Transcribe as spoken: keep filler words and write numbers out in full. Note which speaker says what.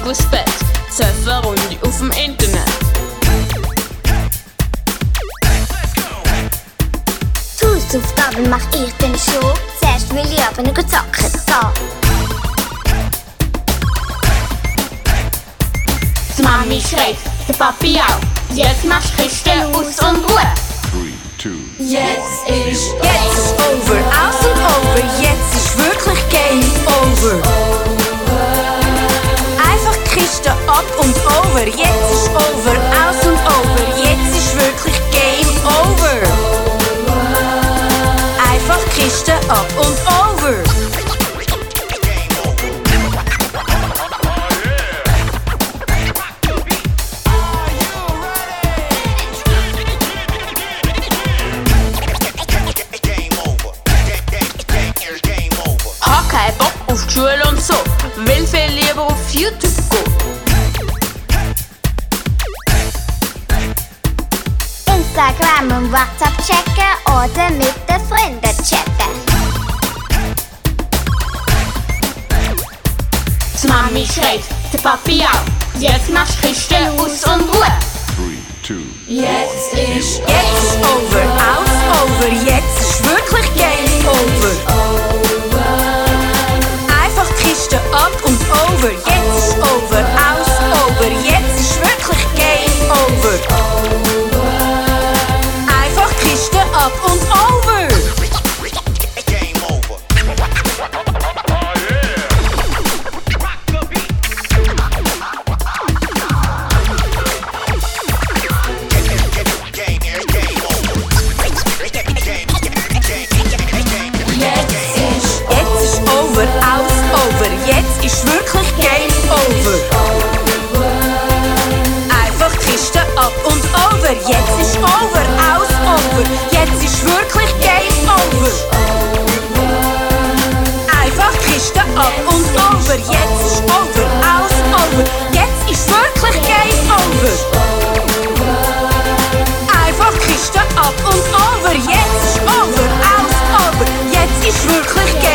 Speaker 1: aufs Bett, surfen eine Runde auf dem Internet.
Speaker 2: Hausaufgaben mach ich dann schon, zuerst will ich aber noch zocken gehen.
Speaker 1: Die Mami schreit, der Papi auch, jetzt machst du Kisten aus und Ruhe.
Speaker 3: Jetzt ist, jetzt ist over, aus und over, jetzt ist wirklich Game over. Einfach Kiste ab und over, jetzt ist over, aus und over, jetzt ist wirklich Game over. Einfach Kiste ab und over.
Speaker 1: Hab keinen Bock auf die Schule und so, will viel lieber auf YouTube gehen.
Speaker 2: Instagram und WhatsApp checken oder mit den Freunden chatten.
Speaker 1: Die Mami schreit, der Papi auch, jetzt machst du Kisten aus und Ruhe.
Speaker 3: Jetzt ist, jetzt ist over, aus, over, jetzt ist wirklich Game over. Einfach Kiste ab und over, jetzt ist over, aus, over, jetzt ist wirklich Game over. Einfach Kiste ab und over. Jetzt ist wirklich Game over. Einfach Kiste ab und over. Jetzt ist over, aus, over. Jetzt ist wirklich Game over. Einfach Kiste ab und over. Jetzt ist over, aus, over. Jetzt ist wirklich Game over. Einfach Kiste ab und over. Jetzt ist over, aus, over. Jetzt ist wirklich Game over.